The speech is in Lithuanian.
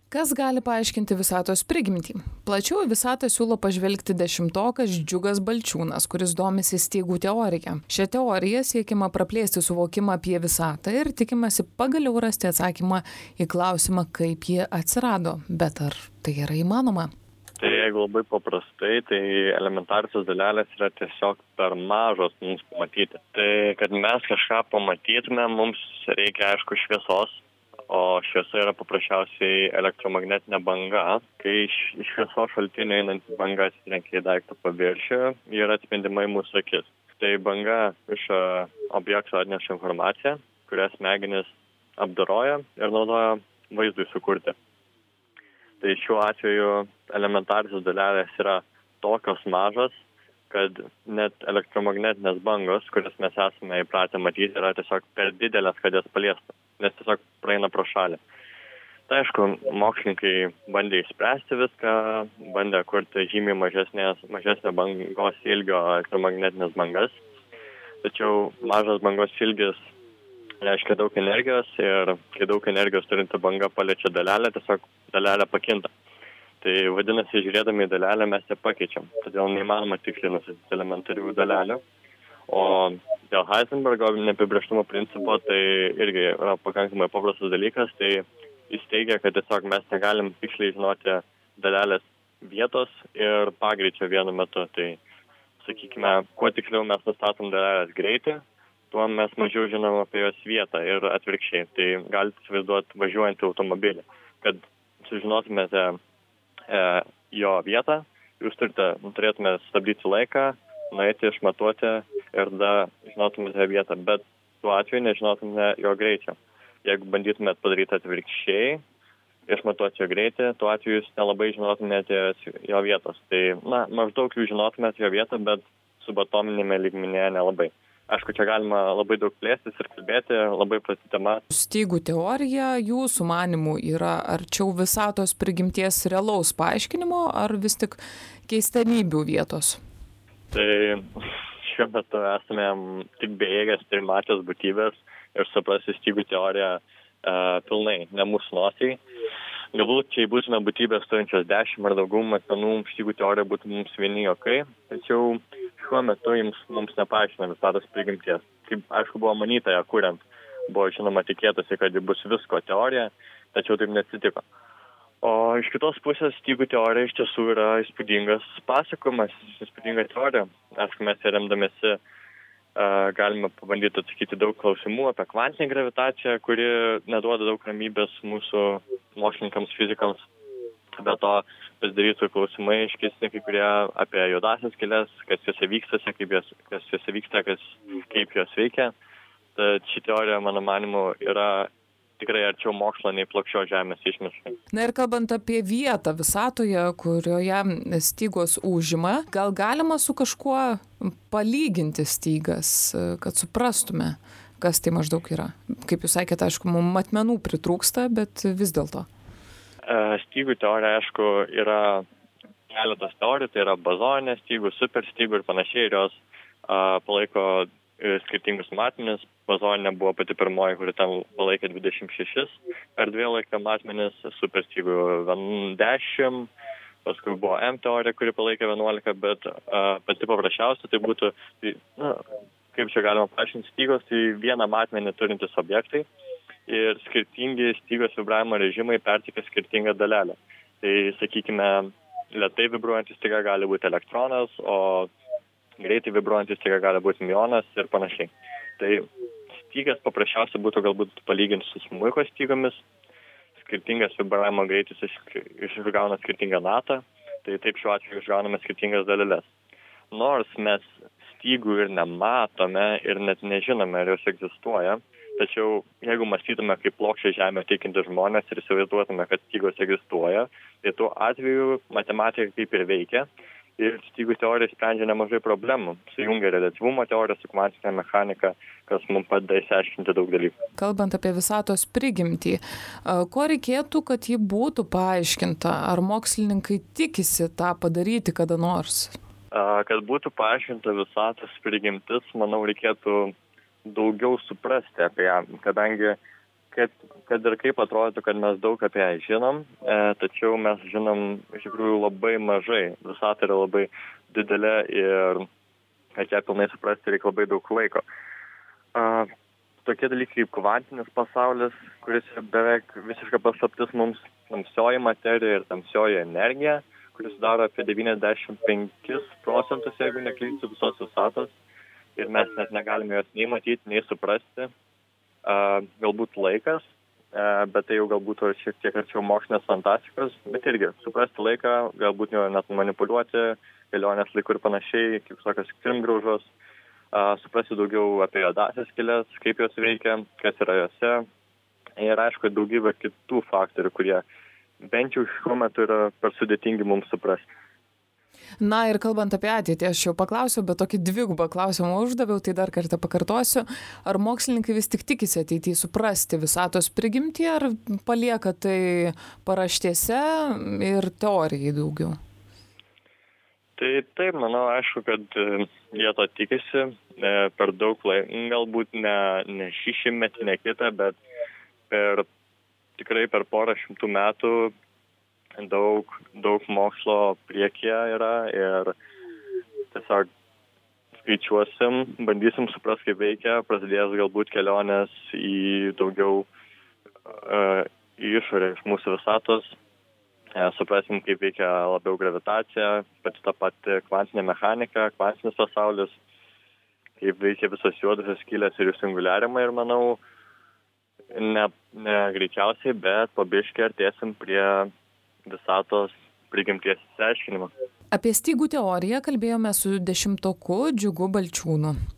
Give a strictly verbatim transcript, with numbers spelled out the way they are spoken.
Kas gali paaiškinti visatos prigimtį? Plačiau į visatą siūlo pažvelgti dešimtokas Džiugas Balčiūnas, kuris domisi stygų teorija. Šią teoriją siekiama praplėsti suvokimą apie visatą ir tikimasi pagaliau rasti atsakymą į klausimą, kaip ji atsirado. Bet ar tai yra įmanoma? Tai jeigu labai paprastai, tai elementariosios dalelės yra tiesiog per mažos mums pamatyti. Tai kad mes kažką pamatytume, mums reikia aišku šviesos. O šviesa yra paprasčiausiai elektromagnetinė banga. Kai iš šviesos šaltinio einanti banga atsitrenkia į daikto paviršių, ji yra atspindima į mūsų akis. Tai banga iš objekto atneša informaciją, kurią smegenys apdoroja ir naudoja vaizdui sukurti. Tai šiuo atveju elementariosios dalelės yra tokios mažos, kad net elektromagnetinės bangos, kurias mes esame įpratę matyti, yra tiesiog per didelės, kad jas paliestų, nes tiesiog praeina pro šalį. Tai aišku, mokslininkai bandė išspręsti viską, bandė kurti žymiai mažesnės, mažesnio bangos ilgio elektromagnetinės bangas, tačiau mažas bangos ilgis reiškia daug energijos ir kai daug energijos turinti banga paliečia dalelę, tiesiog dalelė pakinta. Tai vadinasi, žiūrėdami į dalelę mes ją pakeičiam, todėl neįmanoma tiksliai nustatyti elementarių dalelių. O dėl Heisenbergo neapibrėžtumo principo tai irgi yra pakankamai paprastas dalykas, tai jis teigia, kad tiesiog mes negalim tiksliai žinoti dalelės vietos ir pagreičio vienu metu. Tai sakykime, kuo tiksliau mes nustatom dalelės greitį, tuo mes mažiau žinom apie jos vietą ir atvirkščiai. Tai galite įsivaizduoti važiuojantį automobilį, kad sužinotumėte e, jo vietą, jūs turite, turėtumėte stabdyti laiką, nueiti, išmatuoti ir tada žinotumėte vietą, bet tuo atveju nežinotumėte jo greičio. Jeigu bandytumėte padaryti atvirkščiai, išmatuoti jo greitį, tuo atveju jūs nelabai žinotumėte jo vietos. Tai, na, maždaug jūs žinotumėte jo vietą, bet subatominėme lygmenyje nelabai. Aišku, čia galima labai daug plėstis ir kalbėti, labai plati tema. Stygų teorija jūsų manimų yra arčiau visatos prigimties realaus paaiškinimo ar vis tik keistenybių vietos? Tai šiuo metu esame tik bejėgės trimatės būtybės ir suprasti stygų teoriją e, pilnai, ne mūsų nosiai. Galbūt čia būtume būtybės turinčios dešimt ar daugiau matmenų, stygų teorija būtų mums vieni jokai, tačiau šiuo metu jums, mums nepaaiškina visatos prigimties. Kaip, aišku, buvo manyta ją kuriant, buvo žinoma tikėtasi, kad ji bus visko teorija, tačiau taip neatsitiko. O iš kitos pusės stygų teorija iš tiesų yra įspūdingas pasakojimas, įspūdinga teorija. Aišku, mes ją remdamėsi uh, galime pabandyti atsakyti daug klausimų apie kvantinę gravitaciją, kuri neduoda daug ramybės mūsų mokslininkams, fizikams. Be to pasidarytų klausimai iškesni kai kurie apie juodąsias skyles, kas jose vyksta, kaip jos, kas jose vyksta, kas, kaip jos veikia. Tad ši teorija, mano manimu, yra tikrai arčiau mokslo nei plokščios žemės išmiškai. Na ir kalbant apie vietą visatoje, kurioje stygos užima, gal galima su kažkuo palyginti stygas, kad suprastume, kas tai maždaug yra? Kaip jūs sakėte, aišku, mums matmenų pritrūksta, bet vis dėlto. Stygų teorija, aišku, yra keletas teorijų, tai yra bazoninė stygų, superstygų ir panašiai, ir jos a, palaiko skirtingus matmenis. Bazoninė buvo pati pirmoji, kuri ten palaikė dvidešimt šešis erdvėlaikio matmenis, superstygų dešimt, paskui buvo M teorija, kuri palaikė vienuolika, bet a, pati paprasčiausia tai būtų, tai, na, kaip čia galima paaiškinti, stygos, tai vieną matmenį turintis objektai. Ir skirtingi stygos vibravimo režimai perteikia skirtingą dalelę. Tai, sakykime, lėtai vibruojantis styga gali būti elektronas, o greitai vibruojantis styga gali būti mionas ir panašiai. Tai stygas paprasčiausiai būtų galbūt palyginti su smuiko stygomis. Skirtingas vibravimo greitis išgauna skirtingą natą, tai taip šiuo atveju išgauname skirtingas dalelės. Nors mes stygų ir nematome ir net nežinome, ar jos egzistuoja, tačiau jeigu mąstytume kaip plokščią žemę teikinti žmonės ir įsivaizduotume, kad stygos egzistuoja, tai tuo atveju matematika kaip ir veikia ir stygų teorija sprendžia nemažai problemų. Sujungia reliatyvumo teoriją su kvantinė mechanika, kas mums padeda išsiaiškinti daug dalykų. Kalbant apie visatos prigimtį, ko reikėtų, kad ji būtų paaiškinta? Ar mokslininkai tikisi tą padaryti kada nors? Kad būtų paaiškinta visatos prigimtis, manau, reikėtų daugiau suprasti apie ją, kadangi kad, kad ir kaip atrodytų, kad mes daug apie ją žinom, e, tačiau mes žinom iš tikrųjų labai mažai. Visata yra labai didelė ir kad ją pilnai suprasti reikia labai daug laiko. E, tokie dalykai kaip kvantinis pasaulis, kuris yra beveik visiška paslaptis mums, tamsioji materija ir tamsioji energija, kuris daro apie devyniasdešimt penkis procentus, jeigu neklystu, visos visatos. Ir mes net negalime jos nei matyti, nei suprasti. Uh, galbūt laikas, uh, bet tai jau galbūt šiek tiek arčiau mokslinės fantastikos, bet irgi suprasti laiką, galbūt jo net manipuliuoti, kelionės laiku ir panašiai, kaip tokios krimgraužos, uh, suprasti daugiau apie juodąsias skyles, kaip jos veikia, kas yra jose. Ir aišku, daugybė kitų faktorių, kurie bent jau šiuo metu yra per sudėtingi mums suprasti. Na ir kalbant apie ateitį, aš jau paklausiau, bet tokį dvigubą klausimą uždaviau, tai dar kartą pakartosiu. Ar mokslininkai vis tik tikisi ateityje suprasti visatos prigimtį, ar palieka tai paraštėse ir teorijai daugiau? Tai taip, manau, aišku, kad jie to tikisi per daug laiko, galbūt ne, ne šį šimtmetį, ne kitą, bet per, tikrai per porą šimtų metų daug, daug mokslo priekyje yra ir tiesiog skaičiuosim, bandysim suprasti, kaip veikia, prasidės galbūt kelionės į daugiau uh, į išorę iš mūsų visatos, uh, suprasim, kaip veikia labiau gravitacija, pati ta pati kvantinė mechanika, kvantinis pasaulis, kaip veikia visos juodosios skylės ir jų singuliarimai ir manau, ne, ne greičiausiai, bet po biškį artėsim prie visatos prigimties išsiaiškinimo. Apie stygų teoriją kalbėjome su dešimtoku Džiugu Balčiūnu.